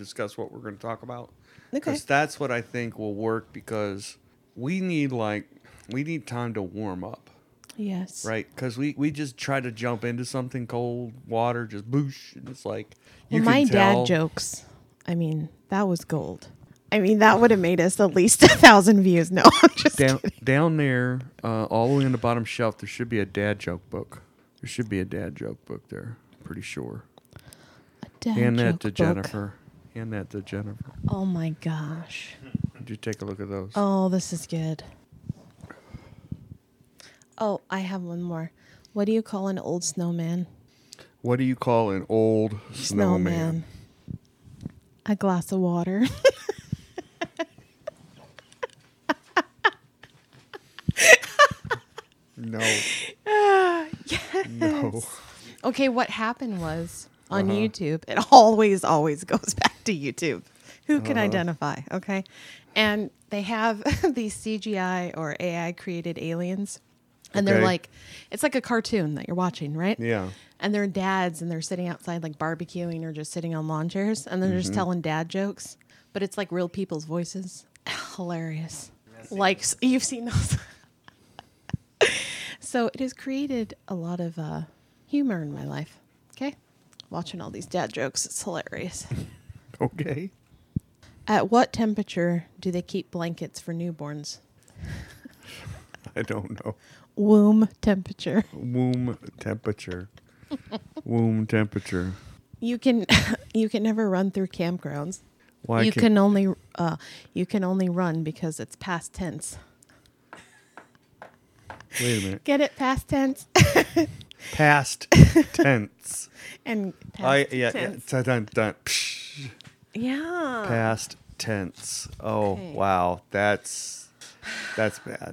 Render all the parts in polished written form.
discuss what we're going to talk about. Okay. Because that's what I think will work, because we need time to warm up. Yes. Right? Because we just try to jump into something cold water, just boosh. And it's like, Well, my dad jokes, I mean, that was gold. I mean, that would have made us at least 1,000 views. No, I'm just kidding. Down there, all the way on the bottom shelf, there should be a dad joke book. There should be a dad joke book there. I'm pretty sure. A dad Hand that joke to book. Jennifer. Hand that to Jennifer. Oh, my gosh. Did you take a look at those? Oh, this is good. Oh, I have one more. What do you call an old snowman? What do you call an old snowman? A glass of water. No. Yes. No. Okay, what happened was on YouTube, it always goes back to YouTube. Who can identify? Okay. And they have these CGI or AI created aliens. And they're like, it's like a cartoon that you're watching, right? Yeah. And they're dads and they're sitting outside like barbecuing or just sitting on lawn chairs. And they're just telling dad jokes. But it's like real people's voices. Hilarious. Like, you've seen those. So it has created a lot of humor in my life. Okay. Watching all these dad jokes. It's hilarious. Okay. At what temperature do they keep blankets for newborns? I don't know. Womb temperature. Womb temperature. Womb temperature. You can never run through campgrounds. Why you can only run because it's past tense. Wait a minute. Get it? Past tense. Past tense. And past tense. Dun. Psh. Yeah. Past tense. Oh, Okay. wow. That's bad.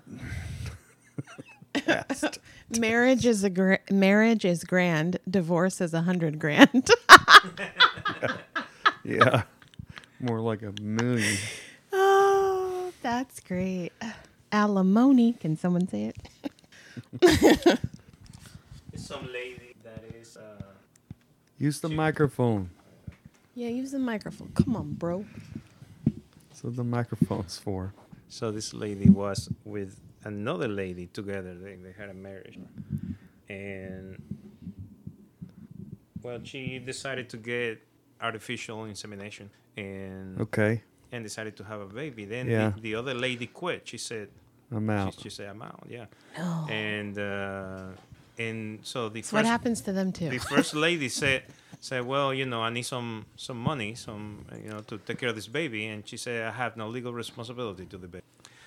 Past. Marriage is grand. Divorce is 100 grand. Yeah. More like 1 million. Oh, that's great. Alimony. Can someone say it? Some lady that is. Use the microphone. Yeah, use the microphone. Come on, bro. That's what the microphone's for. So this lady was with another lady together. They had a marriage, and well, she decided to get artificial insemination and decided to have a baby. Then the other lady quit. She said, I'm out. She said, I'm out. Yeah. No. And so the So what happens to them too? The first lady said, well, I need some money, to take care of this baby. And she said, I have no legal responsibility to the baby.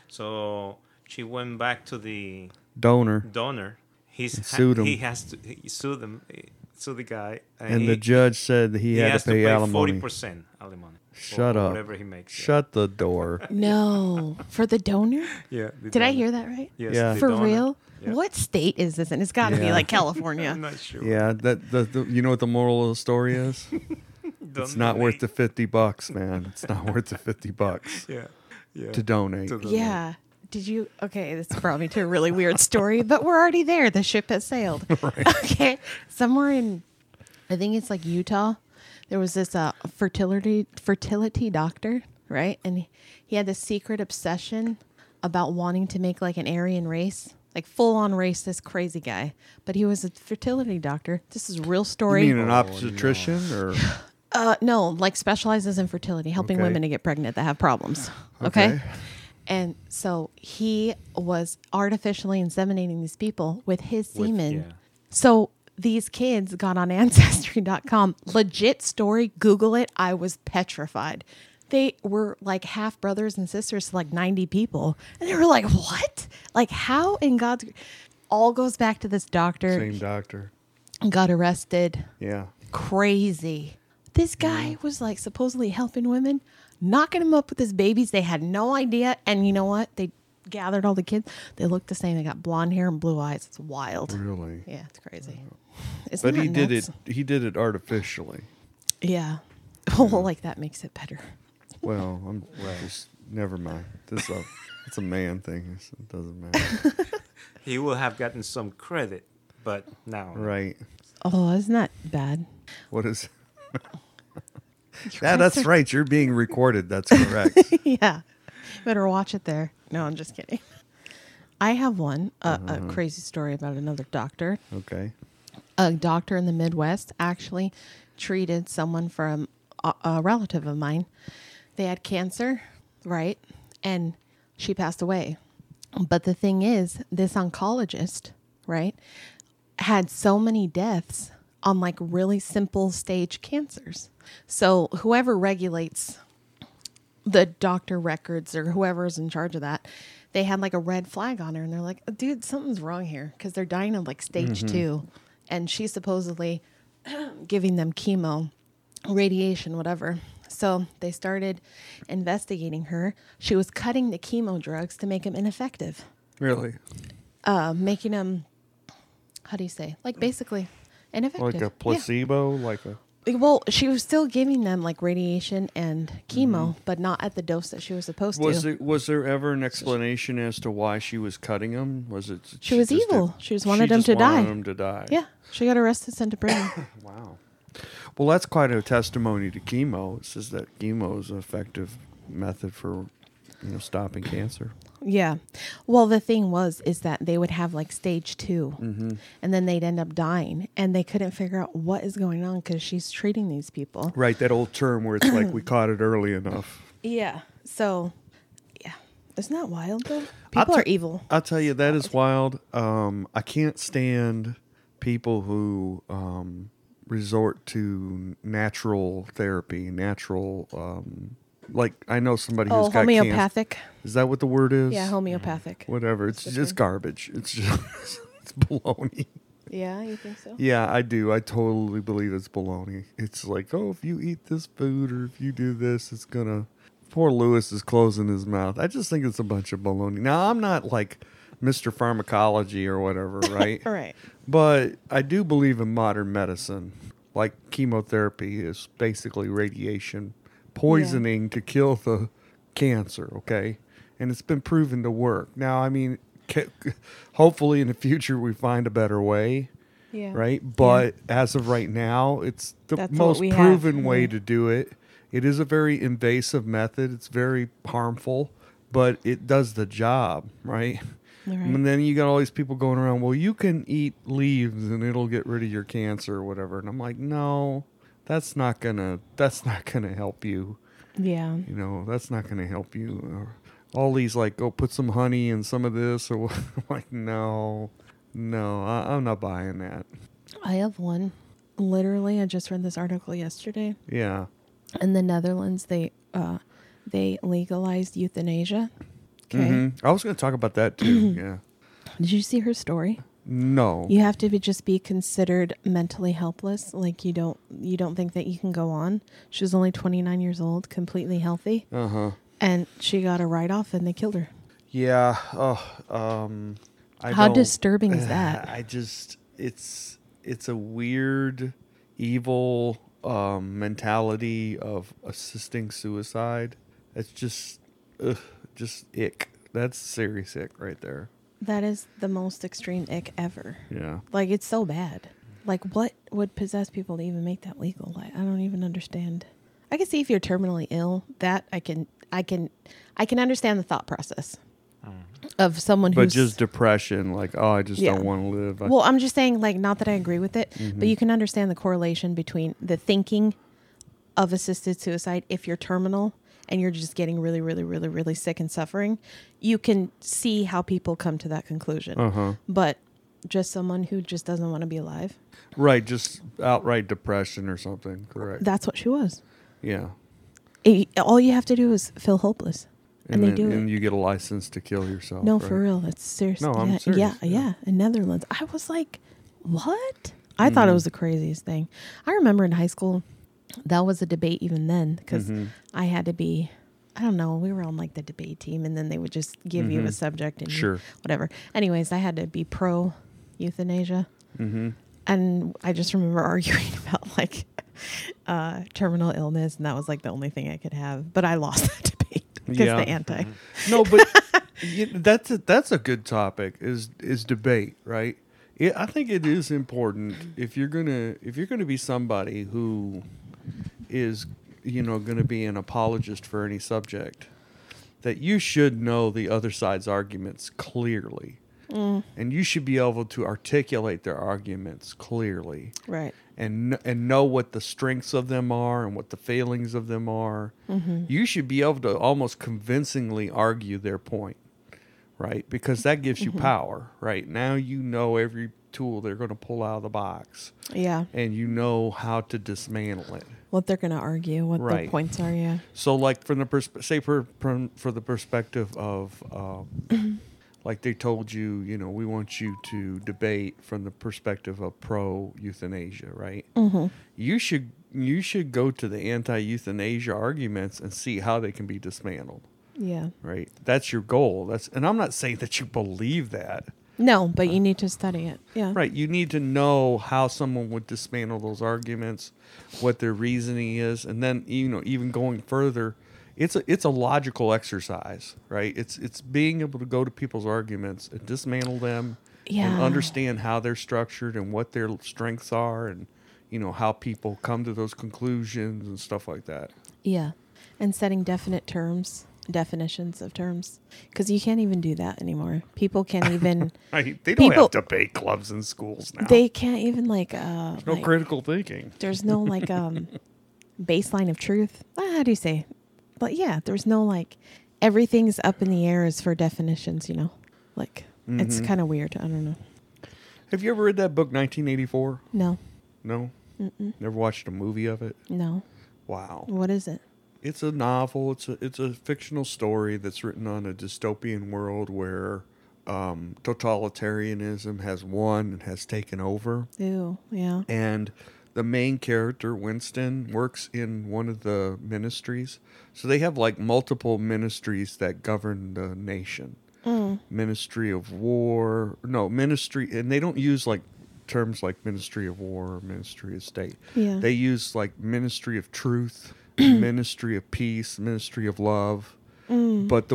So she went back to the donor. He sued him. He sued the guy. And the judge said that he had to pay alimony. 40% alimony. Shut up. Whatever he makes. Shut the door. No. For the donor? Yeah. Did I hear that right? Yes, yeah. For donor. real? Yeah. What state is this in? It's got to be like California. I'm not sure. Yeah, you know what the moral of the story is? It's not worth the $50, man. It's not worth the $50. Yeah. To donate. Yeah. Did you? Okay, this brought me to a really weird story, but we're already there. The ship has sailed. Right. Okay. Somewhere in, I think it's like Utah, there was this fertility doctor, right? And he had this secret obsession about wanting to make like an Aryan race, like full on race, this crazy guy. But he was a fertility doctor. This is a real story. You mean an obstetrician or? No, like specializes in fertility, helping women to get pregnant that have problems. Okay. And so he was artificially inseminating these people with his semen. So these kids got on Ancestry.com. Legit story. Google it. I was petrified. They were like half brothers and sisters to like 90 people. And they were like, what? Like how in God's... All goes back to this doctor. Same doctor. Got arrested. Yeah. Crazy. This guy was like supposedly helping women, knocking them up with his babies. They had no idea. And you know what? They gathered all the kids. They looked the same. They got blonde hair and blue eyes. It's wild. Really? Yeah, it's crazy. But he did it. He did it artificially. Yeah. Well, like that makes it better. Well, just never mind. It's a man thing. It doesn't matter. He will have gotten some credit, but now. Right. Oh, isn't that bad? What is? Yeah, that's right. You're being recorded. That's correct. Yeah. Better watch it there. No, I'm just kidding. I have one, a crazy story about another doctor. Okay. A doctor in the Midwest actually treated someone from a relative of mine. They had cancer, right? And she passed away. But the thing is, this oncologist, right, had so many deaths on like really simple stage cancers. So whoever regulates the doctor records or whoever's in charge of that, they had like a red flag on her and they're like, dude, something's wrong here because they're dying of like stage 2. And she's supposedly giving them chemo, radiation, whatever. So they started investigating her. She was cutting the chemo drugs to make them ineffective. Really? Making them, how do you say? Like basically ineffective. Like a placebo? Like a... Well, she was still giving them like radiation and chemo, but not at the dose that she was supposed to. Was there ever an explanation as to why she was cutting them? Was it she was evil? She just wanted them to die. Them to die. Yeah, she got arrested, sent to prison. Wow. Well, that's quite a testimony to chemo. It says that chemo is an effective method for, stopping cancer. Yeah. Well, the thing is that they would have like stage 2 and then they'd end up dying and they couldn't figure out what is going on because she's treating these people. Right. That old term where it's like we caught it early enough. Yeah. So, yeah. Isn't that wild though? People are evil. I'll tell you, that is wild. I can't stand people who resort to natural therapy, like I know somebody who's got homeopathic. cancer. Is that what the word is? Yeah, homeopathic. Whatever. It's just garbage. It's just it's baloney. Yeah, you think so? Yeah, I do. I totally believe it's baloney. It's like, oh, if you eat this food or if you do this, it's gonna. Poor Lewis is closing his mouth. I just think it's a bunch of baloney. Now, I'm not like Mr. Pharmacology or whatever, right? Right. But I do believe in modern medicine. Like chemotherapy is basically radiation poisoning to kill the cancer, okay? And it's been proven to work. Now, I mean, hopefully in the future we find a better way, right? But as of right now, it's the most proven way to do it. It is a very invasive method. It's very harmful, but it does the job, right? Right. And then you got all these people going around, well, you can eat leaves and it'll get rid of your cancer or whatever. And I'm like, no, that's not gonna help you. Yeah. That's not gonna help you. All these like, go put some honey in some of this or what. I'm like, no, I'm not buying that. I have one. Literally, I just read this article yesterday. Yeah. In the Netherlands, they legalized euthanasia. Okay. Mm-hmm. I was going to talk about that too. Yeah. Did you see her story? No. You have to just be considered mentally helpless. Like you don't think that you can go on. She was only 29 years old, completely healthy. And she got a write-off and they killed her. Yeah. How disturbing is that? It's a weird, evil mentality of assisting suicide. It's just ick. That's serious ick right there. That is the most extreme ick ever. Yeah. Like, it's so bad. Like, what would possess people to even make that legal? Like, I don't even understand. I can see if you're terminally ill, that I can understand the thought process of someone who's... But just depression, like, I just don't want to live. Well, I'm just saying, like, not that I agree with it, but you can understand the correlation between the thinking of assisted suicide if you're terminal and you're just getting really, really, really, really sick and suffering. You can see how people come to that conclusion. But just someone who just doesn't want to be alive. Right, just outright depression or something, correct. That's what she was. Yeah. All you have to do is feel hopeless. And they do it. And you get a license to kill yourself. No, right? for real. It's serious. No, I'm serious. Yeah. In Netherlands. I was like, what? I thought it was the craziest thing. I remember in high school, that was a debate even then because I had to be, I don't know, we were on like the debate team and then they would just give you a subject and whatever. Anyways, I had to be pro euthanasia. And I just remember arguing about like terminal illness and that was like the only thing I could have. But I lost that debate because the anti. No, but that's a good topic is debate, right? I think it is important if you're gonna be somebody who is going to be an apologist for any subject, that you should know the other side's arguments clearly. And you should be able to articulate their arguments clearly. Right. And know what the strengths of them are and what the failings of them are. You should be able to almost convincingly argue their point, right? Because that gives you power, right? Now you know every tool they're going to pull out of the box. Yeah. And you know how to dismantle it. What they're going to argue, what their points are, yeah. So, like, from the for the perspective of, like they told you, we want you to debate from the perspective of pro-euthanasia, right? You should go to the anti-euthanasia arguments and see how they can be dismantled. Yeah. Right? That's your goal. And I'm not saying that you believe that. No, but you need to study it. Yeah. Right. You need to know how someone would dismantle those arguments, what their reasoning is, and then even going further, it's a logical exercise, right? It's being able to go to people's arguments and dismantle them, and understand how they're structured and what their strengths are, and how people come to those conclusions and stuff like that. Yeah, and setting definitions of terms, because you can't even do that anymore. People can't even. They don't have debate clubs in schools now. They can't even There's no critical thinking. There's no baseline of truth. How do you say? But yeah, there's no everything's up in the air as for definitions. It's kind of weird. I don't know. Have you ever read that book 1984? No. No. Never watched a movie of it? No. Wow. What is it? It's a novel. It's a fictional story that's written on a dystopian world where totalitarianism has won and has taken over. Ew, yeah. And the main character, Winston, works in one of the ministries. So they have multiple ministries that govern the nation. Ministry of War. No, ministry. And they don't use terms like Ministry of War or Ministry of State. Yeah. They use Ministry of Truth. Ministry of Peace, Ministry of Love, but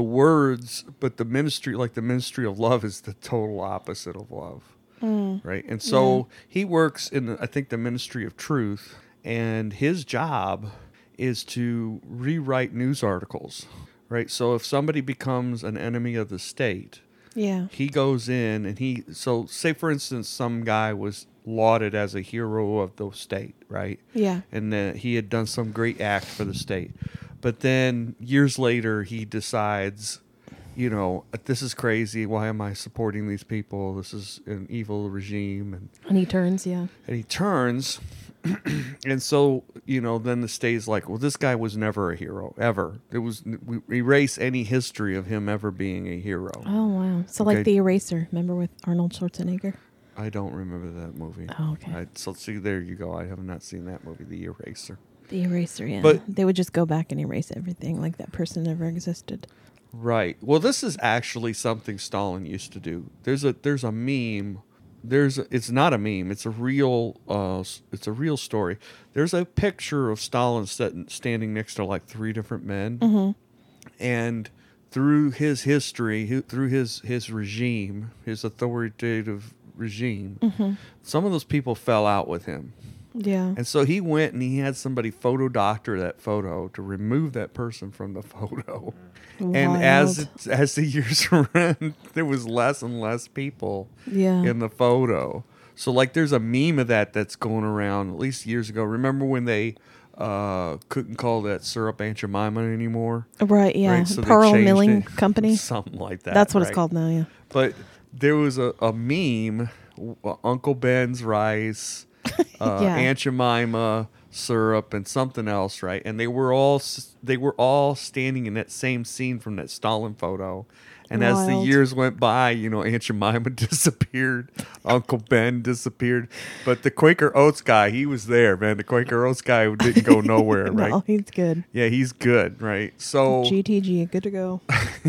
the ministry, the Ministry of Love, is the total opposite of love, right? And so he works in, I think, the Ministry of Truth, and his job is to rewrite news articles, right? So if somebody becomes an enemy of the state, he goes in and so say for instance, some guy was lauded as a hero of the state, right? Yeah. And he had done some great act for the state. But then years later, he decides, this is crazy. Why am I supporting these people? This is an evil regime. And he turns, yeah. And he turns. And so, then the state's like, well, this guy was never a hero, ever. We erase any history of him ever being a hero. Oh, wow. So like The Eraser, remember, with Arnold Schwarzenegger? I don't remember that movie. Oh, okay. So see, there you go. I have not seen that movie, The Eraser. The Eraser, yeah. But they would just go back and erase everything, like that person never existed. Right. Well, this is actually something Stalin used to do. There's a meme. It's not a meme. It's a real story. There's a picture of Stalin standing next to 3 different men, and through his history, through his regime, his authoritative regime, some of those people fell out with him. Yeah. And so he went and he had somebody photo doctor that photo to remove that person from the photo. Wild. And as the years ran, there was less and less people in the photo. So there's a meme of that's going around at least years ago. Remember when they couldn't call that syrup Aunt Jemima anymore? Right, yeah. Right? So Pearl Milling Company. Something like that. That's what it's called now, yeah. But there was a meme, Uncle Ben's rice, Aunt Jemima syrup, and something else, right? And they were all standing in that same scene from that Stalin photo. And as the years went by, Aunt Jemima disappeared, Uncle Ben disappeared, but the Quaker Oats guy, he was there, man. The Quaker Oats guy didn't go nowhere, right? No, he's good. Yeah, he's good, right? So GTG, good to go.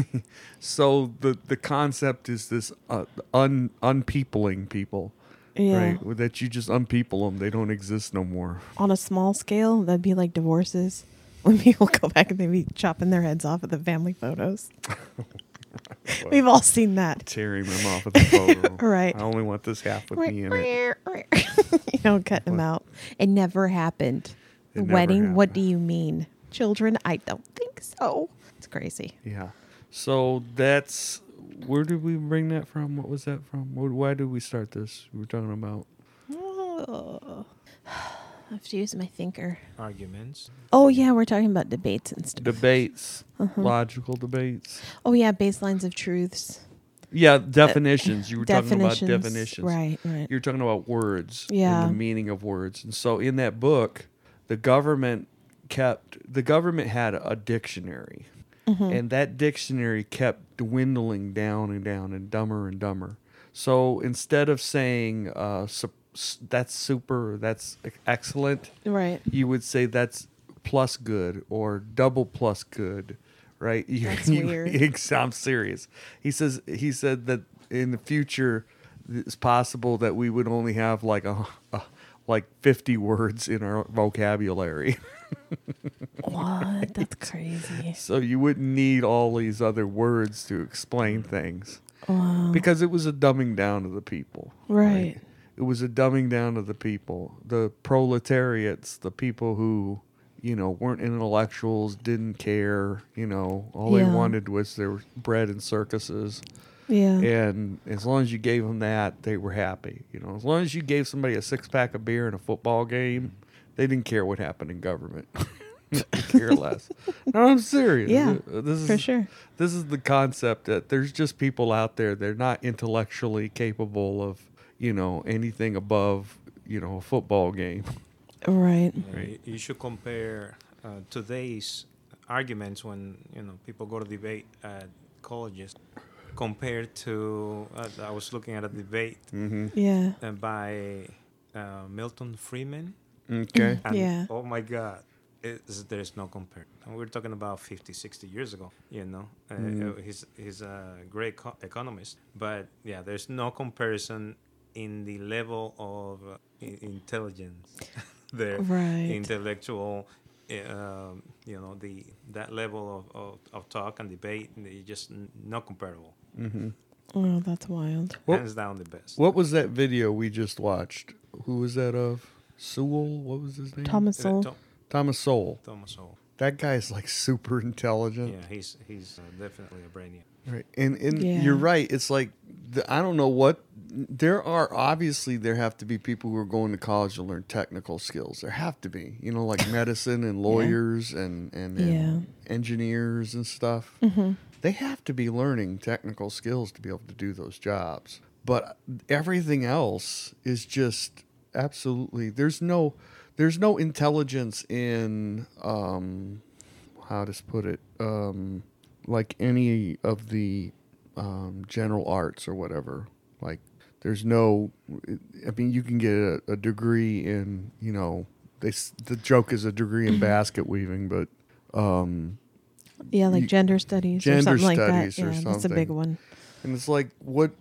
So the concept is this unpeopling people. Yeah. Right, that you just unpeople them. They don't exist no more. On a small scale, that'd be like divorces. When people go back and they be chopping their heads off of the family photos. Well, we've all seen that. Tearing them off of the photo. Right. I only want this half with me in it. Cutting them out. It never happened. The wedding, happened. What do you mean? children? I don't think so. It's crazy. Yeah. So that's, where did we bring that from? What was that from? Why did we start this? We were talking about. Oh. I have to use my thinker. Arguments. Oh, yeah, we're talking about debates and stuff. Debates, logical debates. Oh, yeah, baselines of truths. Yeah, definitions. You were talking about definitions. Right. You're talking about words Yeah. and the meaning of words. And so in that book, the government had a dictionary. And that dictionary kept dwindling down and down and dumber. So instead of saying that's super, that's excellent, Right. you would say that's plus good or double plus good, right? That's weird. I'm serious. He said that in the future it's possible that we would only have like like 50 words in our vocabulary. What? That's crazy. So you wouldn't need all these other words to explain things. Wow. Because it was a dumbing down of the people. Right. It was a dumbing down of the people. The proletariats, the people who, weren't intellectuals, didn't care, all they wanted was their bread and circuses. Yeah. And as long as you gave them that, they were happy. As long as you gave somebody a 6-pack of beer in a football game, they didn't care what happened in government. They care less. No, I'm serious. Yeah, for sure. This is the concept that there's just people out there. They're not intellectually capable of, anything above, a football game. Right. Yeah, right. You should compare today's arguments when people go to debate at colleges compared to I was looking at a debate Yeah. by Milton Friedman. Okay. And Yeah. oh my God, there's no comparison. We're talking about 50, 60 years ago. He's a great economist, but yeah, there's no comparison in the level of intelligence. Their Right. intellectual, that level of talk and debate, just not comparable. Oh, that's wild. Hands down the best. What was that video we just watched? Who was that of? Sewell? What was his name? Thomas Sowell. Thomas Sowell. Thomas Sowell. That guy's like super intelligent. Yeah, he's definitely a brainiac. Right. And Yeah. you're right. It's like, I don't know what, there have to be people who are going to college to learn technical skills. There have to be, like medicine and lawyers and engineers and stuff. They have to be learning technical skills to be able to do those jobs. But everything else is just absolutely, there's no intelligence in, how to put it, like any of the general arts or whatever. Like, there's no, you can get a degree in, the joke is a degree in basket weaving, but Yeah, like gender studies or something like that. Yeah, that's a big one. And it's like, what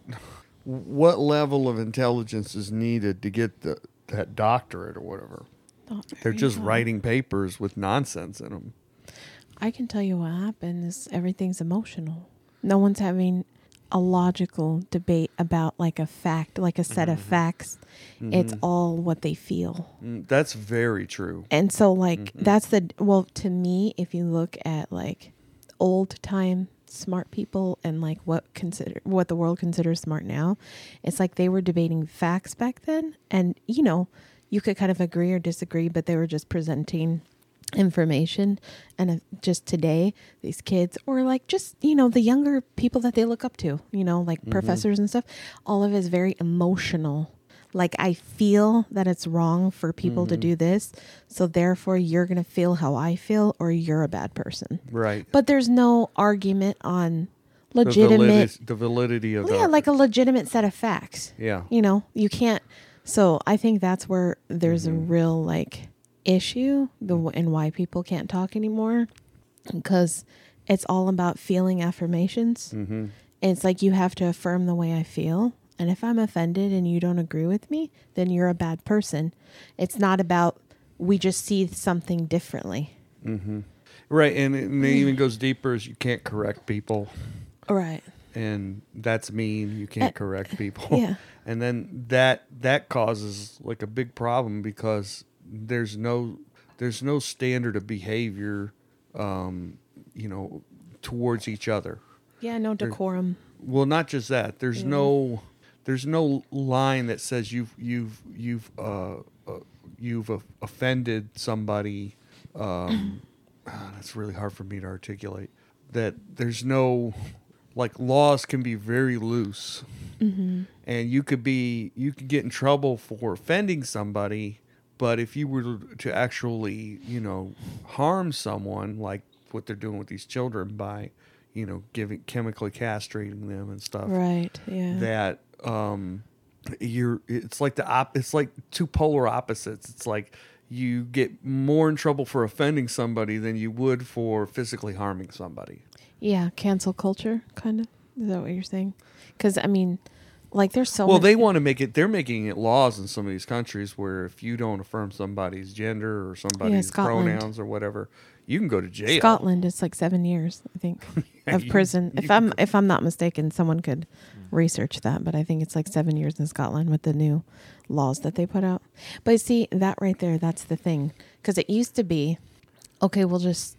level of intelligence is needed to get that doctorate or whatever? They're just writing papers with nonsense in them. I can tell you what happened is everything's emotional. No one's having a logical debate about like a fact, like a set of facts. It's all what they feel. That's very true. And so like to me, if you look at like old time smart people and like what the world considers smart now, it's like they were debating facts back then. And, you could kind of agree or disagree, but they were just presenting information. And just today, these kids, or like just, the younger people that they look up to, like professors and stuff, all of it is very emotional. Like, I feel that it's wrong for people to do this, so therefore you're going to feel how I feel, or you're a bad person. Right. But there's no argument on legitimate... The validity of that. Yeah, like a legitimate set of facts. Yeah. You can't... So I think that's where there's a real, like, issue and why people can't talk anymore, because it's all about feeling affirmations. And it's like you have to affirm the way I feel. And if I'm offended and you don't agree with me, then you're a bad person. It's not about we just see something differently. Right. And it even goes deeper as you can't correct people. Right. And that's mean. You can't correct people. Yeah. And then that causes like a big problem because there's no standard of behavior towards each other. Yeah, no decorum. Well, not just that. There's no line that says you've offended somebody. That's really hard for me to articulate. That there's no, like, laws can be very loose, and you could get in trouble for offending somebody. But if you were to actually, harm someone, like what they're doing with these children by, chemically castrating them and stuff, right? Yeah. That it's like it's like two polar opposites. It's like you get more in trouble for offending somebody than you would for physically harming somebody. Yeah, cancel culture, kind of. Is that what you're saying? Because I mean, like, there's so. Well, they want to make it. They're making it laws in some of these countries where if you don't affirm somebody's gender or somebody's pronouns or whatever, you can go to jail. Scotland, it's like 7 years, I think, of prison. If I'm not mistaken, someone could research that, but I think it's like 7 years in Scotland with the new laws that they put out. But see, that right there, that's the thing, because it used to be, okay, we'll just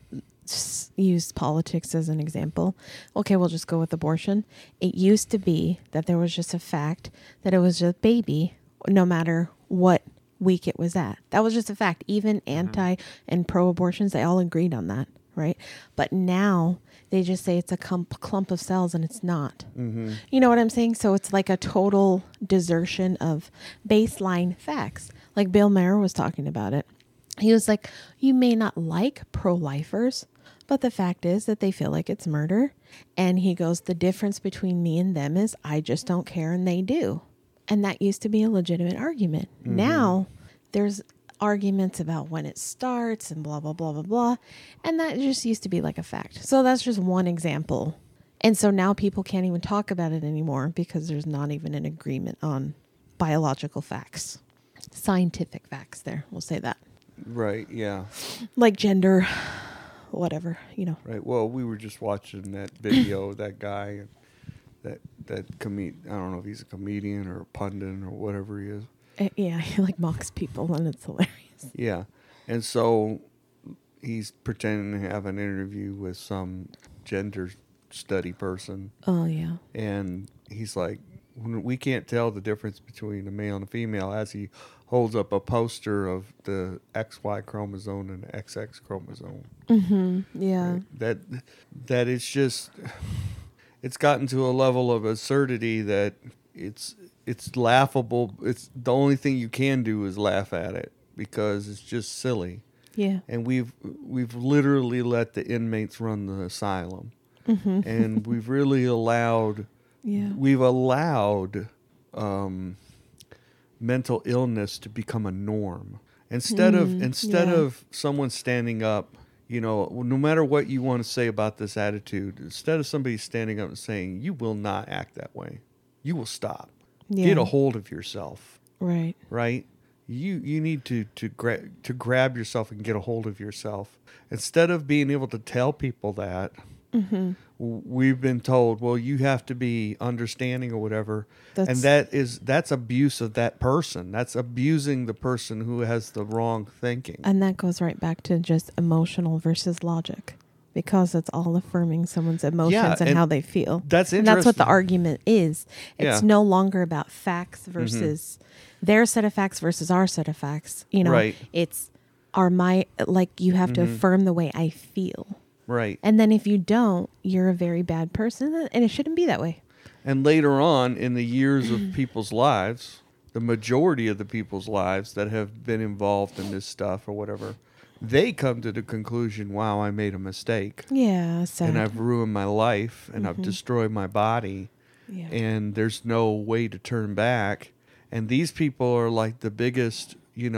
use politics as an example. Okay, we'll just go with abortion. It used to be that there was just a fact that it was a baby, no matter what week it was at. That was just a fact. Even anti and pro abortions, they all agreed on that, right? But now they just say it's a clump of cells, and it's not. Mm-hmm. You know what I'm saying? So it's like a total desertion of baseline facts. Like Bill Maher was talking about it. He was like, you may not like pro-lifers, but the fact is that they feel like it's murder. And he goes, the difference between me and them is I just don't care and they do. And that used to be a legitimate argument. Mm-hmm. Now there's arguments about when it starts and blah, blah, blah, blah, blah. And that just used to be like a fact. So that's just one example. And so now people can't even talk about it anymore because there's not even an agreement on biological facts, scientific facts there. We'll say that. Right, yeah. Like gender, whatever, Right. Well, we were just watching that video of that guy, that I don't know if he's a comedian or a pundit or whatever he is. Yeah, he like mocks people, and it's hilarious. Yeah. And so he's pretending to have an interview with some gender study person. Oh, yeah. And he's like, we can't tell the difference between a male and a female, as he holds up a poster of the XY chromosome and the XX chromosome. Mm-hmm. Yeah. Right? That it's just, it's gotten to a level of absurdity that it's laughable. It's the only thing you can do is laugh at it because it's just silly. Yeah. And we've literally let the inmates run the asylum. Mm-hmm. And we've really allowed mental illness to become a norm. Instead of someone standing up, no matter what you want to say about this attitude, instead of somebody standing up and saying, you will not act that way, you will stop. Yeah. Get a hold of yourself. Right. Right? You need to grab yourself and get a hold of yourself. Instead of being able to tell people that, mm-hmm. we've been told, well, you have to be understanding or whatever. And that's abuse of that person. That's abusing the person who has the wrong thinking. And that goes right back to just emotional versus logic, because it's all affirming someone's emotions and how they feel. That's interesting. And that's what the argument is. It's no longer about facts versus their set of facts versus our set of facts. Right. It's you have to affirm the way I feel. Right. And then if you don't, you're a very bad person, and it shouldn't be that way. And later on in the years of people's lives, the majority of the people's lives that have been involved in this stuff or whatever, they come to the conclusion, wow, I made a mistake. Yeah, sad. And I've ruined my life, and I've destroyed my body, and there's no way to turn back. And these people are like the biggest,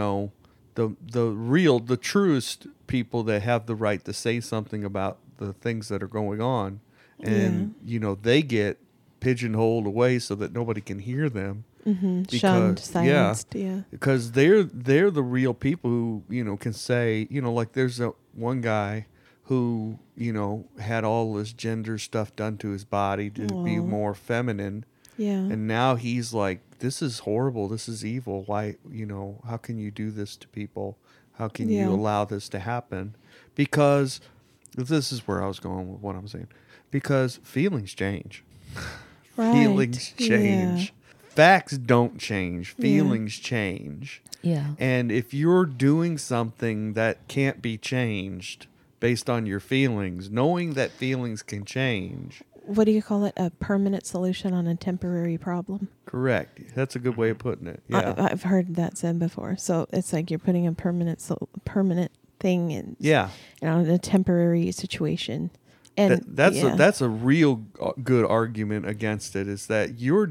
the truest people that have the right to say something about the things that are going on. And, they get pigeonholed away so that nobody can hear them. Mm-hmm. Shunned, silenced, because they're the real people who can say, like there's one guy who had all this gender stuff done to his body to be more feminine, and now he's like, this is horrible, this is evil, why how can you do this to people, how can you allow this to happen? Because This is where I was going with what I'm saying. Because feelings change. Right. Feelings change. Yeah. Facts don't change. Feelings change. Yeah. And if you're doing something that can't be changed based on your feelings, knowing that feelings can change. What do you call it? A permanent solution on a temporary problem? Correct. That's a good way of putting it. Yeah. I've heard that said before. So it's like you're putting a permanent thing in, in a temporary situation. And that's a real good argument against it, is that you're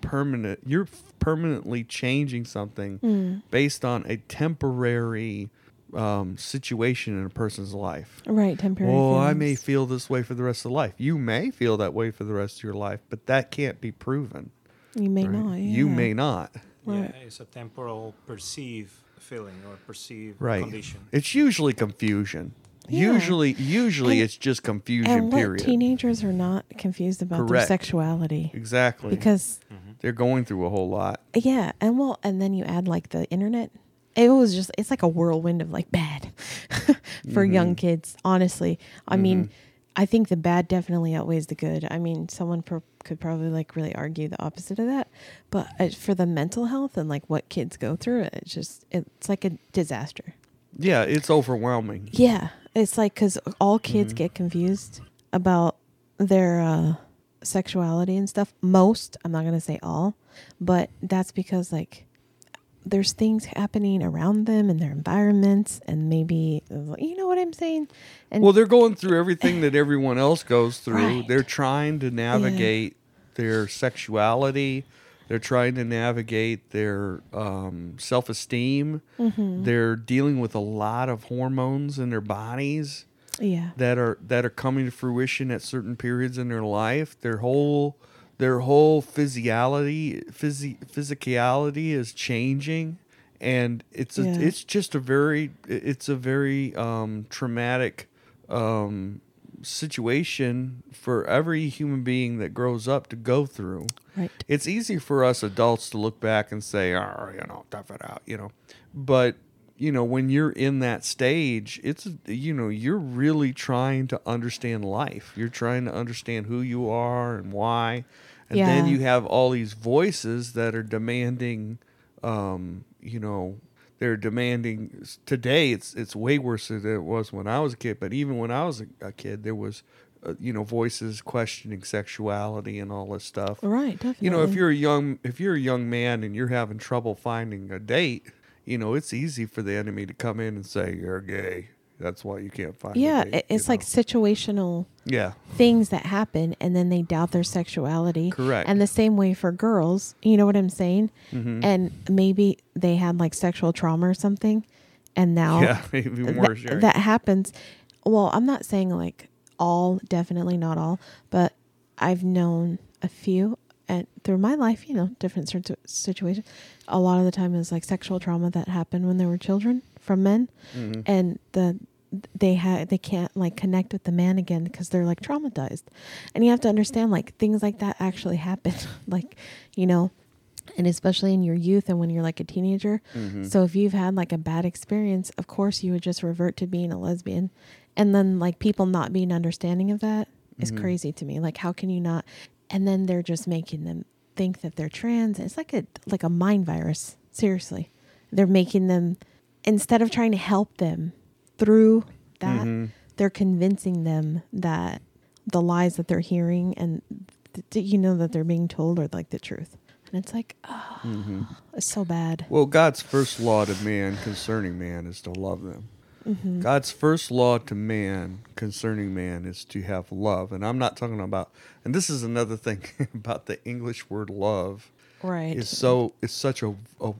permanently changing something based on a temporary situation in a person's life. Right, temporary. Oh, I may feel this way for the rest of life. You may feel that way for the rest of your life, but that can't be proven. You may not. Yeah. You may not. Right. Yeah, it's a temporal perceived feeling or perceived condition. It's usually confusion. Yeah. Usually it's just confusion, and period. Teenagers are not confused about their sexuality. Exactly. Because they're going through a whole lot. Yeah, and then you add like the internet. It's like a whirlwind of like bad for young kids, honestly. I mean, I think the bad definitely outweighs the good. I mean, someone could probably like really argue the opposite of that. But for the mental health and like what kids go through, it's like a disaster. Yeah, it's overwhelming. Yeah, it's like because all kids get confused about their sexuality and stuff. Most, I'm not going to say all, but that's because like there's things happening around them in their environments, and maybe, you know what I'm saying? And well, they're going through everything that everyone else goes through. Right. They're trying to navigate their sexuality. They're trying to navigate their self-esteem. They're dealing with a lot of hormones in their bodies that are coming to fruition at certain periods in their life. Their whole physicality is changing, and it's just a very traumatic situation for every human being that grows up to go through. Right. It's easy for us adults to look back and say, tough it out, but when you're in that stage, it's, you're really trying to understand life. You're trying to understand who you are and why. And then you have all these voices that are demanding, they're demanding. Today, it's way worse than it was when I was a kid. But even when I was a kid, there was, voices questioning sexuality and all this stuff. Right, definitely. If you're a young man and you're having trouble finding a date, it's easy for the enemy to come in and say you're gay. That's why you can't find a date. It's like situational things that happen, and then they doubt their sexuality. Correct. And the same way for girls, you know what I'm saying? And maybe they had like sexual trauma or something, and now even worse. That happens. Well, I'm not saying like all, definitely not all, but I've known a few and through my life, different sorts of situations. A lot of the time is like sexual trauma that happened when they were children from men, and they can't like connect with the man again because they're like traumatized. And you have to understand like things like that actually happen, like, and especially in your youth and when you're like a teenager. So if you've had like a bad experience, of course you would just revert to being a lesbian. And then like people not being understanding of that is crazy to me. Like, how can you not? And then they're just making them think that they're trans. It's like a mind virus. Seriously. They're making them, instead of trying to help them through that, they're convincing them that the lies that they're hearing and that they're being told are like the truth. And it's like, it's so bad. Well, God's first law to man concerning man is to love them. God's first law to man concerning man is to have love. And I'm not talking about, and this is another thing about the English word love. Right. It's such a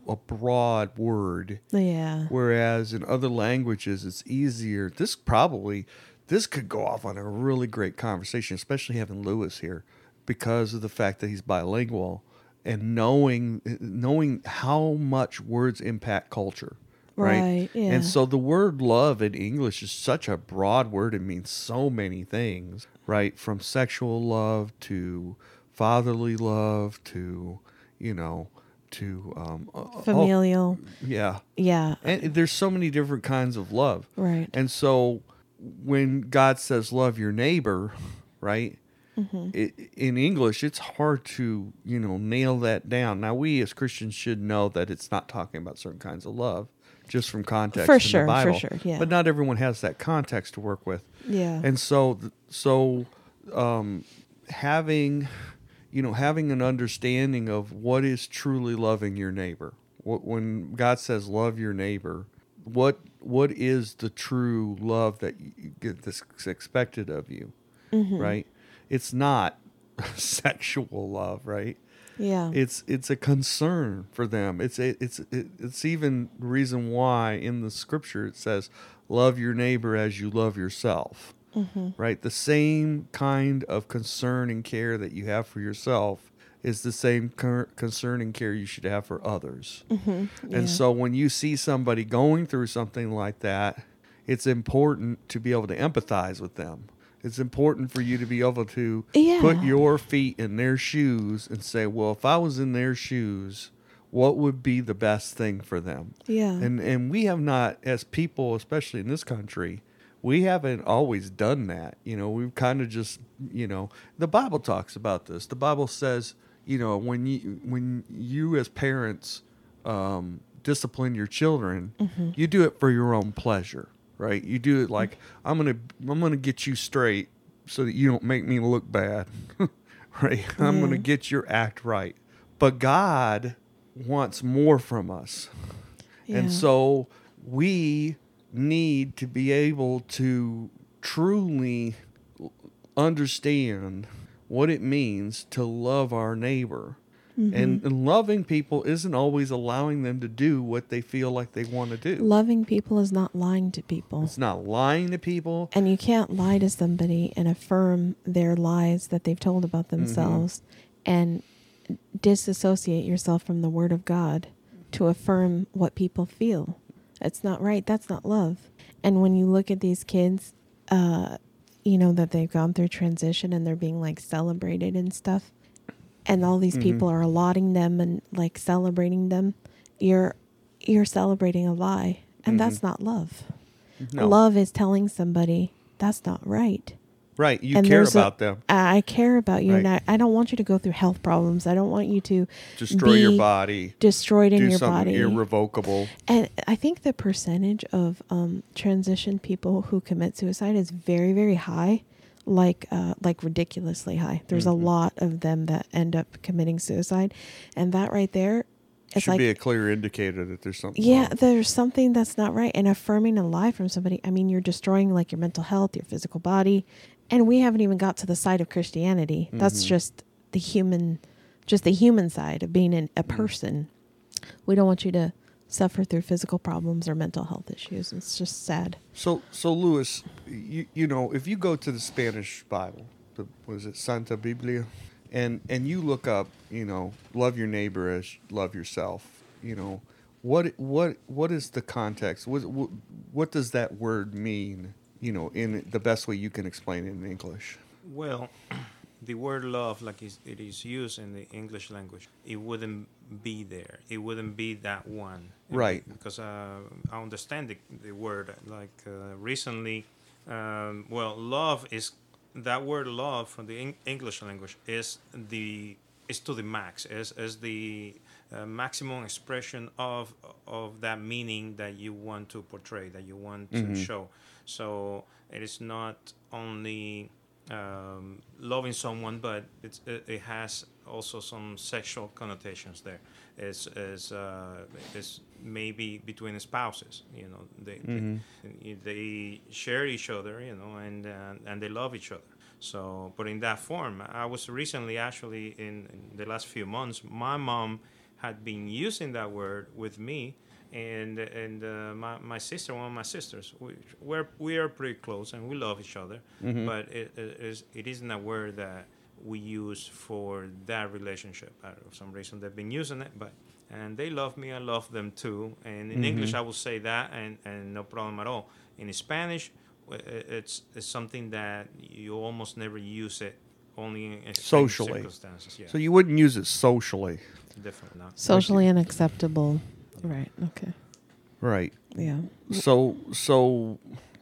broad word. Yeah. Whereas in other languages, it's easier. This could go off on a really great conversation, especially having Lewis here, because of the fact that he's bilingual and knowing how much words impact culture. Right. Yeah. And so the word love in English is such a broad word. It means so many things, right? From sexual love to fatherly love to, familial. Yeah. Yeah. And there's so many different kinds of love. Right. And so when God says love your neighbor, right? In English, it's hard to, nail that down. Now, we as Christians should know that it's not talking about certain kinds of love, just from context in the Bible. For sure, yeah. But not everyone has that context to work with. Yeah. And so having an understanding of what is truly loving your neighbor. When God says love your neighbor, what is the true love that's expected of you, right? It's not sexual love, right? Yeah. It's a concern for them. It's even the reason why in the scripture it says, love your neighbor as you love yourself, right? The same kind of concern and care that you have for yourself is the same concern and care you should have for others. Yeah. And so when you see somebody going through something like that, it's important to be able to empathize with them. It's important for you to be able to put your feet in their shoes and say, well, if I was in their shoes, what would be the best thing for them? Yeah. And we have not, as people, especially in this country, we haven't always done that. We've kind of just, the Bible talks about this. The Bible says, when you as parents discipline your children, you do it for your own pleasure. Right, you do it like I'm gonna get you straight so that you don't make me look bad. Right, I'm gonna get your act right. But God wants more from us, and so we need to be able to truly understand what it means to love our neighbor. And loving people isn't always allowing them to do what they feel like they want to do. Loving people is not lying to people. It's not lying to people. And you can't lie to somebody and affirm their lies that they've told about themselves and disassociate yourself from the Word of God to affirm what people feel. It's not right. That's not love. And when you look at these kids, that they've gone through transition and they're being like celebrated and stuff, and all these people are lauding them and like celebrating them, you're celebrating a lie. And that's not love. No. Love is telling somebody that's not right. Right. You care about them. I care about you. Right. And I don't want you to go through health problems. I don't want you to destroy your body. Destroyed in your body. Irrevocable. And I think the percentage of transition people who commit suicide is very, very high. Like ridiculously high. There's a lot of them that end up committing suicide, and that right there, it's should be a clear indicator that there's something. Yeah, wrong. There's something that's not right, and affirming a lie from somebody. I mean, you're destroying like your mental health, your physical body, and we haven't even got to the side of Christianity. That's just the human side of being a person. We don't want you to suffer through physical problems or mental health issues. It's just sad. So Louis, if you go to the Spanish Bible, was it Santa Biblia, and you look up, love your neighbor as love yourself. What is the context? What does that word mean? In the best way you can explain it in English. Well, the word love, like it is used in the English language, it wouldn't be there. It wouldn't be that one. Right. Because I understand the word. Like recently, love is, that word love from the English language is to the max, is the maximum expression of that meaning that you want to portray, that you want to show. So it is not only loving someone, but it has also some sexual connotations there. It's maybe between spouses, they share each other, and they love each other. So, but in that form, I was recently, actually, in the last few months, my mom had been using that word with me. And my sister, one of my sisters, we are pretty close and we love each other, but it isn't a word that we use for that relationship. For some reason they've been using it, and they love me, I love them too. And in English I will say that, and no problem at all. In Spanish, it's something that you almost never use it, only in socially circumstances. Yeah. So you wouldn't use it socially. Definitely not. Socially unacceptable. Right. Okay. Right. Yeah. So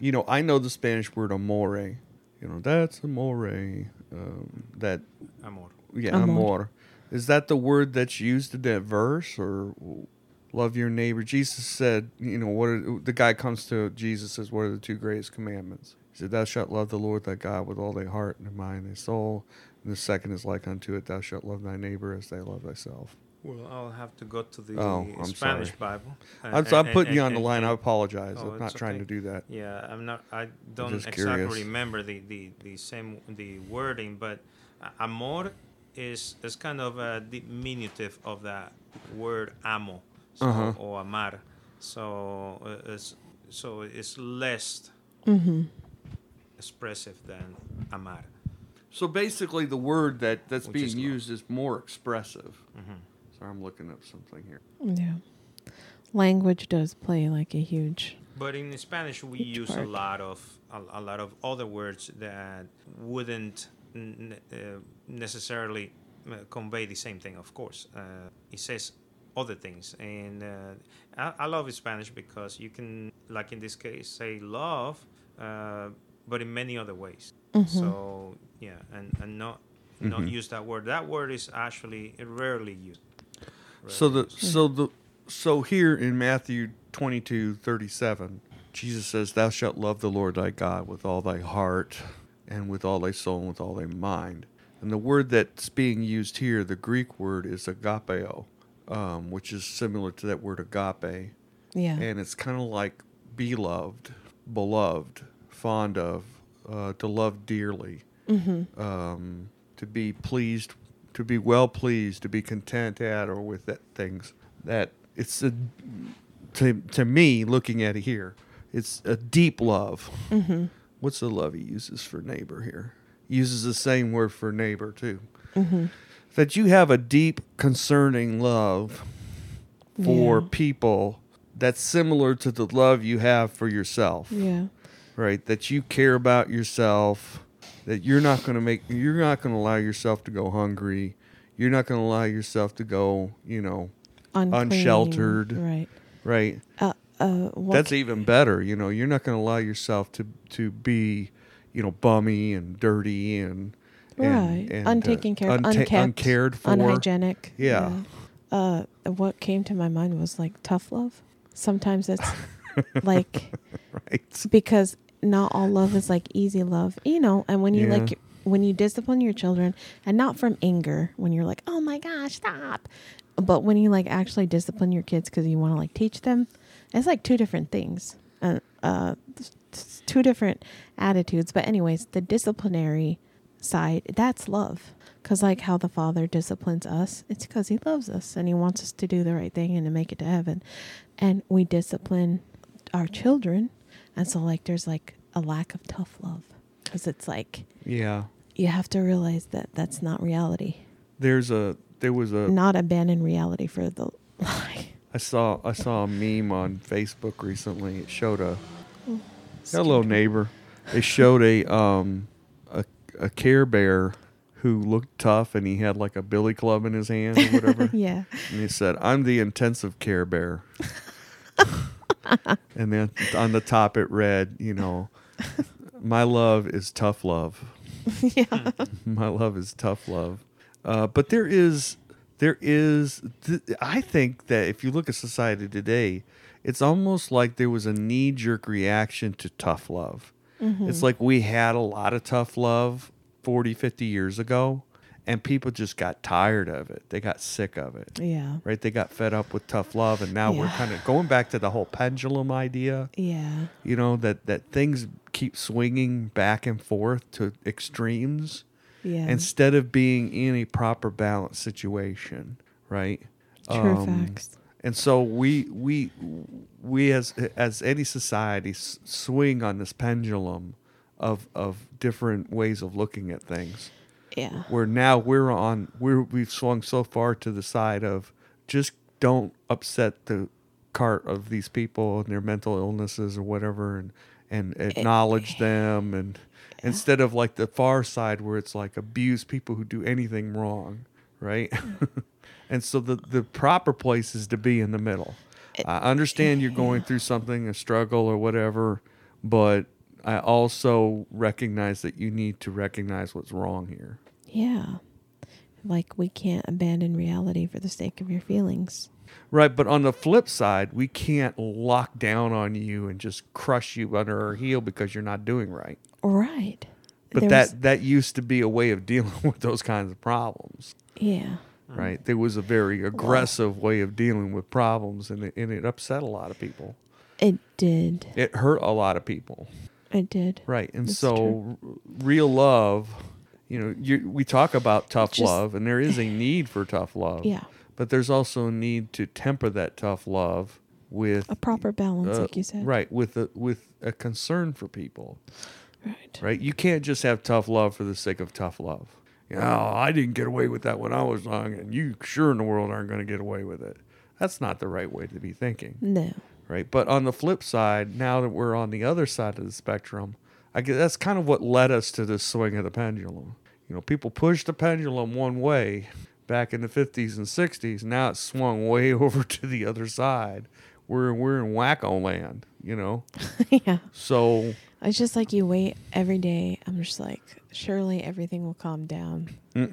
I know the Spanish word amore. That's amore. That Amor. Yeah, Amor. amor. Is that the word that's used in that verse, or love your neighbor? Jesus said, the guy comes to Jesus, says, what are the two greatest commandments? He said, thou shalt love the Lord thy God with all thy heart and thy mind and thy soul. And the second is like unto it, thou shalt love thy neighbor as thy love thyself. Well, I'll have to go to the I'm Spanish sorry. Bible. I'm putting you on the line. I apologize. I'm not it's trying to okay. do that. Yeah, I'm not. I don't just exactly curious. remember the wording, but amor is kind of a diminutive of that word amo, so or amar. So it's less expressive than amar. So basically, the word that's Which being is love. used is more expressive. Sorry, I'm looking up something here. Yeah. Language does play like a huge. But in Spanish, we Huge use part. a lot of other words that wouldn't necessarily convey the same thing. Of course, it says other things, and I love Spanish because you can, like in this case, say love, but in many other ways. So yeah, and not use that word. That word is actually rarely used. So here in Matthew 22:37, Jesus says, "Thou shalt love the Lord thy God with all thy heart, and with all thy soul, and with all thy mind." And the word that's being used here, the Greek word, is agapeo, which is similar to that word agape, Yeah. and it's kind of like beloved, fond of, to love dearly, to be pleased, to be well pleased, to be content at or with that things. That it's to me, looking at it here, it's a deep love. What's the love he uses for neighbor here? He uses the same word for neighbor too. That you have a deep, concerning love for people that's similar to the love you have for yourself. Yeah. Right? That you care about yourself, that you're not going to allow yourself to go hungry. You're not going to allow yourself to go, Unclean. unsheltered. Right. Right? What That's even better. You're not going to allow yourself to be, bummy and dirty and right. Untaken care of, unkept, uncared for, unhygienic. Yeah. What came to my mind was like tough love. Sometimes it's like Right. because not all love is like easy love, and when you Yeah. when you discipline your children, and not from anger, when you're like, oh my gosh, stop, but when you like actually discipline your kids because you want to like teach them, it's like two different things, two different attitudes. But anyways, the disciplinary side, that's love. Because like how the Father disciplines us, it's because he loves us and he wants us to do the right thing and to make it to heaven. And we discipline our children. And so like there's like a lack of tough love. Because it's like, Yeah. you have to realize that that's not reality. There was a Not abandon reality for the lie. I saw a meme on Facebook recently. It showed a hello neighbor. It showed a Care Bear who looked tough, and he had like a billy club in his hand or whatever. Yeah. And he said, "I'm the intensive Care Bear." And then on the top it read, "My love is tough love." Yeah. My love is tough love. But there is, I think that if you look at society today, it's almost like there was a knee-jerk reaction to tough love. It's like we had a lot of tough love 40, 50 years ago, and people just got tired of it. They got sick of it. Yeah. Right? They got fed up with tough love, and now we're Yeah. kind of going back to the whole pendulum idea. Yeah. That things keep swinging back and forth to extremes. Yeah. Instead of being in a proper balanced situation, right? True facts. And so we as any society swing on this pendulum of different ways of looking at things. Yeah. Where now we've swung so far to the side of just don't upset the cart of these people and their mental illnesses or whatever, and acknowledge them, and instead of like the far side where it's like abuse people who do anything wrong, right? And so the proper place is to be in the middle. I understand you're going through something, a struggle or whatever, but I also recognize that you need to recognize what's wrong here. Yeah. Like, we can't abandon reality for the sake of your feelings. Right, but on the flip side, we can't lock down on you and just crush you under our heel because you're not doing right. Right. But that used to be a way of dealing with those kinds of problems. Yeah. Right? There was a very aggressive way of dealing with problems, and it upset a lot of people. It did. It hurt a lot of people. It did. Right, and That's so real love, we talk about tough love, and there is a need for tough love. Yeah. But there's also a need to temper that tough love with a proper balance, like you said. Right, with a concern for people. Right. Right. You can't just have tough love for the sake of tough love. I didn't get away with that when I was young, and you sure in the world aren't going to get away with it. That's not the right way to be thinking. No. Right. But on the flip side, now that we're on the other side of the spectrum, I guess that's kind of what led us to this swing of the pendulum. People pushed the pendulum one way back in the 50s and 60s. Now it's swung way over to the other side. We're in wacko land, Yeah. So it's just like you wait every day. I'm just like, surely everything will calm down.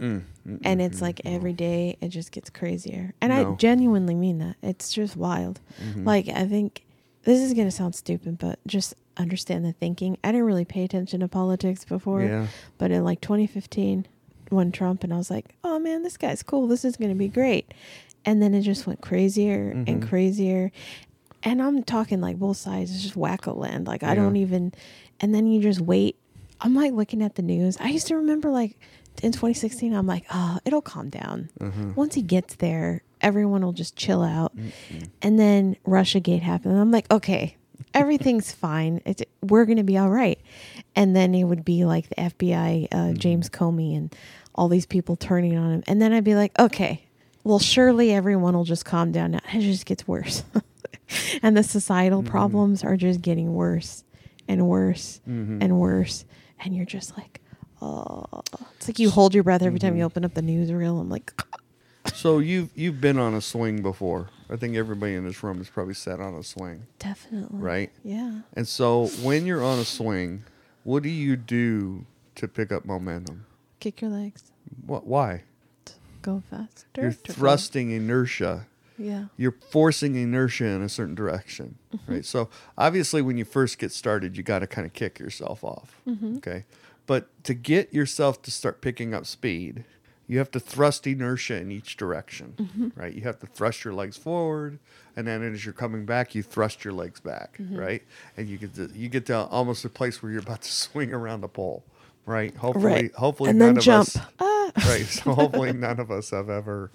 And it's like every day it just gets crazier. And I genuinely mean that. It's just wild. Like, I think this is going to sound stupid, but just understand the thinking. I didn't really pay attention to politics before, but in like 2015, when Trump, and I was like, oh man, this guy's cool. This is going to be great. And then it just went crazier and crazier. And I'm talking like both sides. It's just wacko land. Like, I don't even, and then you just wait. I'm like looking at the news. I used to remember like in 2016, I'm like, oh, it'll calm down. Once he gets there, everyone will just chill out. And then Russiagate happened. And I'm like, okay, everything's fine. We're going to be all right. And then it would be like the FBI, James Comey, and all these people turning on him. And then I'd be like, okay, well, surely everyone will just calm down now. It just gets worse. And the societal problems are just getting worse and worse and worse. And you're just like, oh, it's like you hold your breath every time you open up the newsreel. I'm like, so you've been on a swing before. I think everybody in this room has probably sat on a swing. Definitely. Right? Yeah. And so when you're on a swing, what do you do to pick up momentum? Kick your legs. Why? Go faster. You're thrusting inertia. Yeah. You're forcing inertia in a certain direction, right? So obviously when you first get started, you got to kind of kick yourself off, okay? But to get yourself to start picking up speed, you have to thrust inertia in each direction, right? You have to thrust your legs forward, and then as you're coming back, you thrust your legs back, right? And you get to almost a place where you're about to swing around the pole, right? Hopefully, and none then of jump. us, right? So hopefully none of us have ever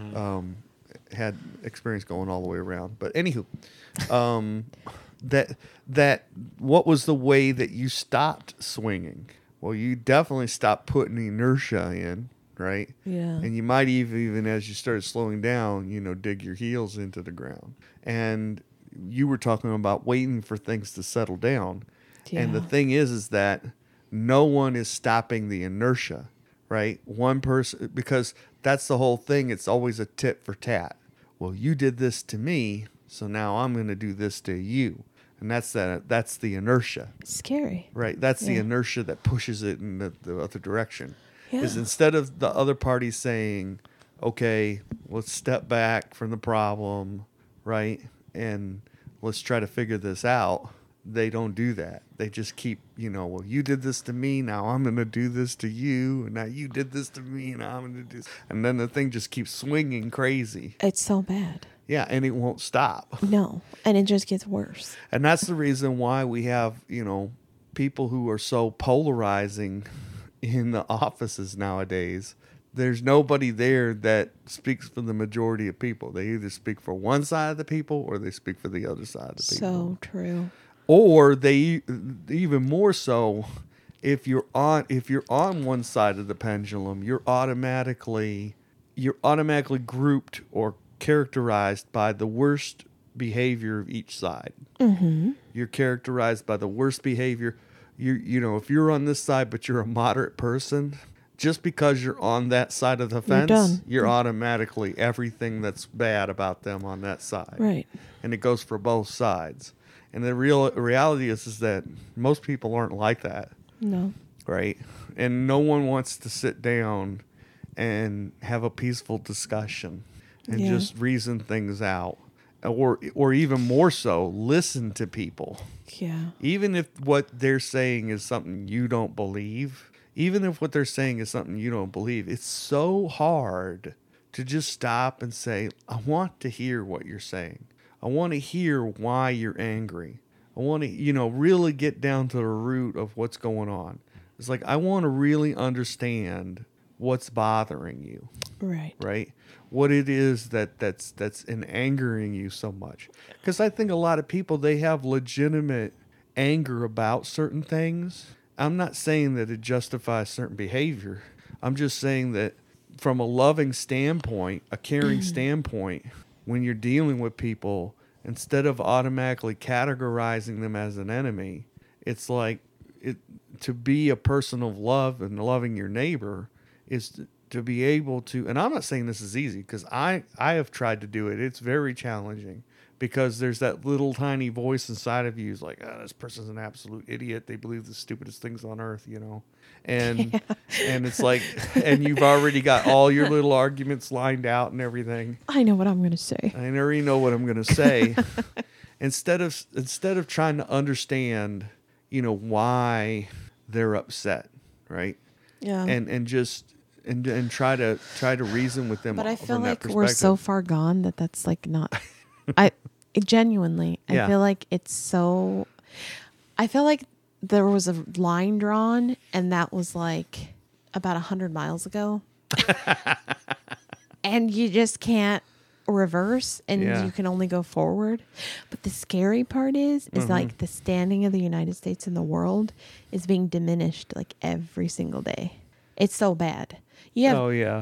had experience going all the way around. But anywho, that what was the way that you stopped swinging? Well, you definitely stopped putting inertia in, right? Yeah. And you might even as you started slowing down, dig your heels into the ground. And you were talking about waiting for things to settle down. Yeah. And the thing is that no one is stopping the inertia, right? One person, because that's the whole thing. It's always a tit for tat. Well, you did this to me, so now I'm going to do this to you. And that's the inertia. It's scary. Right. That's the inertia that pushes it in the other direction. Yeah. Is instead of the other party saying, okay, let's step back from the problem, right? And let's try to figure this out. They don't do that. They just keep, well, you did this to me, now I'm going to do this to you. And now you did this to me, now I'm going to do this. And then the thing just keeps swinging crazy. It's so bad. Yeah, and it won't stop. No, and it just gets worse. And that's the reason why we have, people who are so polarizing in the offices nowadays. There's nobody there that speaks for the majority of people. They either speak for one side of the people or they speak for the other side of the people. So true. Or they even more so, if you're on one side of the pendulum, you're automatically grouped or characterized by the worst behavior of each side. You're characterized by the worst behavior. If you're on this side but you're a moderate person, just because you're on that side of the fence, you're automatically everything that's bad about them on that side. Right. And it goes for both sides. And the reality is that most people aren't like that. No. Right? And no one wants to sit down and have a peaceful discussion and just reason things out. Or even more so, listen to people. Yeah. Even if what they're saying is something you don't believe, it's so hard to just stop and say, I want to hear what you're saying. I want to hear why you're angry. I want to, really get down to the root of what's going on. It's like, I want to really understand what's bothering you. Right. Right? What it is that's angering you so much. Because I think a lot of people, they have legitimate anger about certain things. I'm not saying that it justifies certain behavior. I'm just saying that from a loving standpoint, a caring standpoint, when you're dealing with people, instead of automatically categorizing them as an enemy, it's like to be a person of love and loving your neighbor is to be able to, and I'm not saying this is easy because I have tried to do it. It's very challenging because there's that little tiny voice inside of you who's like, oh, this person's an absolute idiot. They believe the stupidest things on earth, and and it's like, and you've already got all your little arguments lined out and everything. I know what I'm going to say. I already know what I'm going to say. instead of trying to understand, why they're upset, right? Yeah. And just and try to reason with them. But I feel from like that we're so far gone that's like not. I genuinely, I feel like it's so. I feel like there was a line drawn, and that was like about 100 miles ago, and you just can't reverse, and you can only go forward. But the scary part is like the standing of the United States in the world is being diminished like every single day. It's so bad. You have,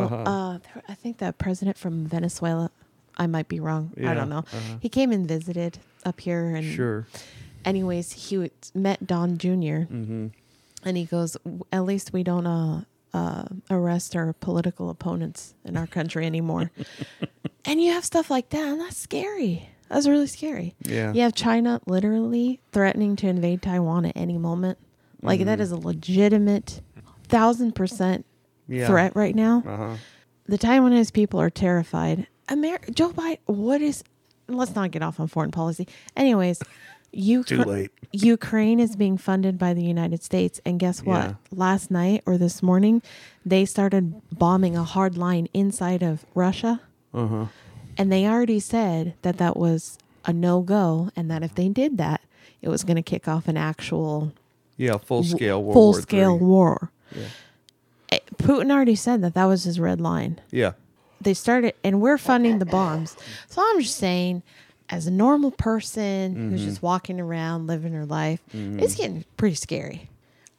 I think that president from Venezuela, I might be wrong. I don't know. He came and visited up here, and anyways, he met Don Jr. And he goes, "At least we don't arrest our political opponents in our country anymore." And you have stuff like that, and that's scary. That's really scary. Yeah. You have China literally threatening to invade Taiwan at any moment. Like that is a legitimate 1,000% threat right now. The Taiwanese people are terrified. Joe Biden, let's not get off on foreign policy. Anyways, too late. Ukraine is being funded by the United States. And guess what? Yeah. Last night or this morning, they started bombing a hard line inside of Russia. And they already said that was a no-go, and that if they did that, it was going to kick off an actual full-scale war. Yeah. Putin already said that was his red line. Yeah. They started, and we're funding the bombs. So I'm just saying, as a normal person who's just walking around, living her life, it's getting pretty scary.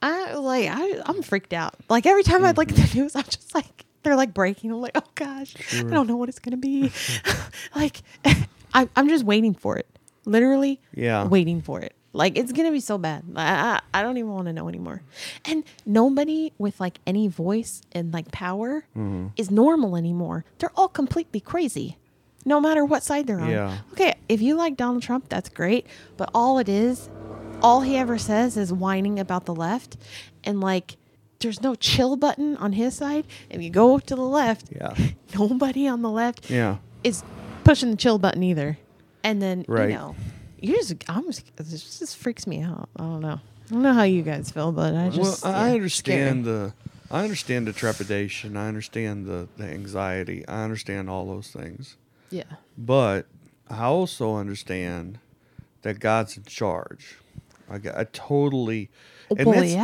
I'm freaked out. Like every time I look at the news, I'm just like, they're like breaking. I'm like, oh gosh, I don't know what it's going to be. Like, I'm just waiting for it. Literally waiting for it. Like, it's going to be so bad. I don't even want to know anymore. And nobody with like any voice and like power is normal anymore. They're all completely crazy, no matter what side they're on. Yeah. Okay, if you like Donald Trump, that's great. But all he ever says is whining about the left. And like, there's no chill button on his side. If you go to the left, nobody on the left is pushing the chill button either. And then, this just freaks me out. I don't know. I don't know how you guys feel, but I understand I understand the trepidation. I understand the anxiety. I understand all those things. Yeah. But I also understand that God's in charge. I totally. And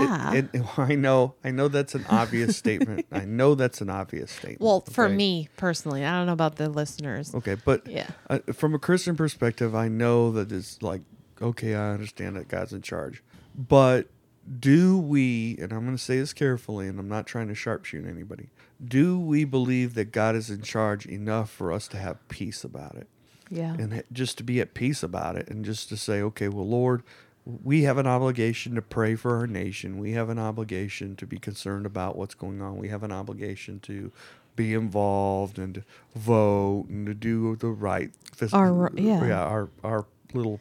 I know that's an obvious statement. Well, for me personally, I don't know about the listeners. Okay, but from a Christian perspective, I know that it's like, okay, I understand that God's in charge. But do we, and I'm going to say this carefully, and I'm not trying to sharpshoot anybody, do we believe that God is in charge enough for us to have peace about it? Yeah. And just to be at peace about it, and just to say, okay, well, Lord, we have an obligation to pray for our nation. We have an obligation to be concerned about what's going on. We have an obligation to be involved and to vote and to do the right. Our our little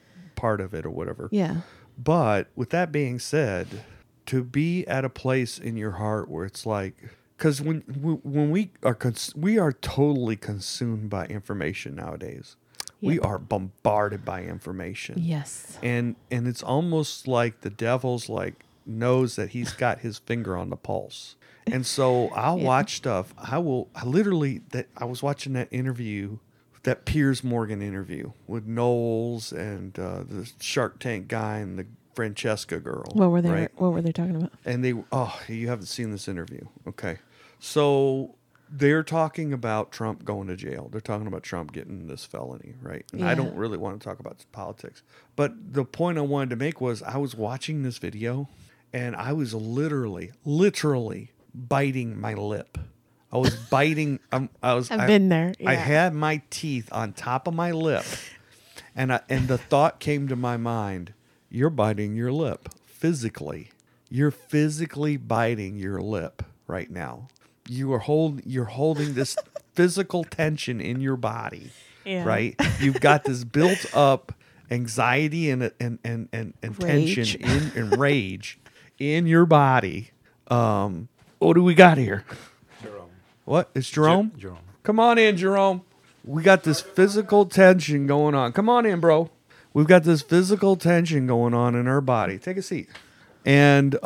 part of it or whatever. Yeah. But with that being said, to be at a place in your heart where it's like, because when we are totally consumed by information nowadays. Yep. We are bombarded by information. Yes. And it's almost like the devil's like knows that he's got his finger on the pulse. And so I'll watch stuff. I was watching that interview, that Piers Morgan interview with Knowles and the Shark Tank guy and the Francesca girl. What were they? Right? What were they talking about? And you haven't seen this interview. Okay. So they're talking about Trump going to jail. They're talking about Trump getting this felony, right? And I don't really want to talk about politics. But the point I wanted to make was I was watching this video and I was literally biting my lip. I was biting. I've been there. Yeah. I had my teeth on top of my lip, and the thought came to my mind: you're biting your lip physically. You're physically biting your lip right now. You're holding this physical tension in your body, right? You've got this built up anxiety and tension and rage in your body. What do we got here? Jerome. What? It's Jerome? Jerome. Come on in, Jerome. We got this physical tension going on. Come on in, bro. We've got this physical tension going on in our body. Take a seat. And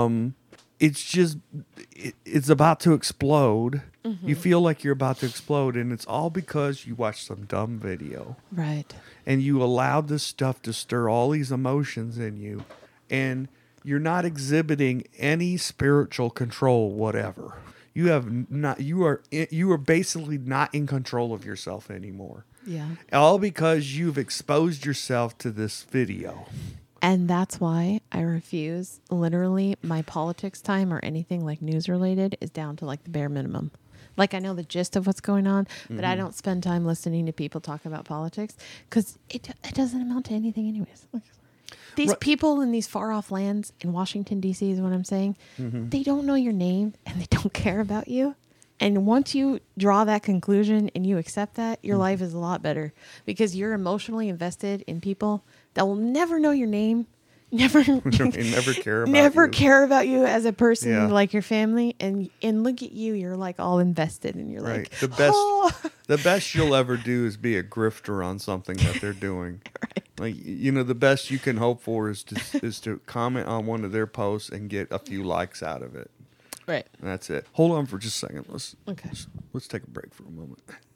it's about to explode. Mm-hmm. You feel like you're about to explode, and it's all because you watched some dumb video. Right. And you allowed this stuff to stir all these emotions in you. And you're not exhibiting any spiritual control, whatever. You are basically not in control of yourself anymore. Yeah. All because you've exposed yourself to this video. And that's why I refuse, literally, my politics time or anything like news related is down to like the bare minimum. Like I know the gist of what's going on, but I don't spend time listening to people talk about politics because it doesn't amount to anything anyways. These people in these far off lands in Washington, D.C. is what I'm saying. Mm-hmm. They don't know your name and they don't care about you. And once you draw that conclusion and you accept that, your life is a lot better because you're emotionally invested in people that will never know your name, never care about you as a person like your family. And look at you, you're like all invested and you're like, the best you'll ever do is be a grifter on something that they're doing. Right. Like, the best you can hope for is to comment on one of their posts and get a few likes out of it. Right. And that's it. Hold on for just a second. Let's take a break for a moment.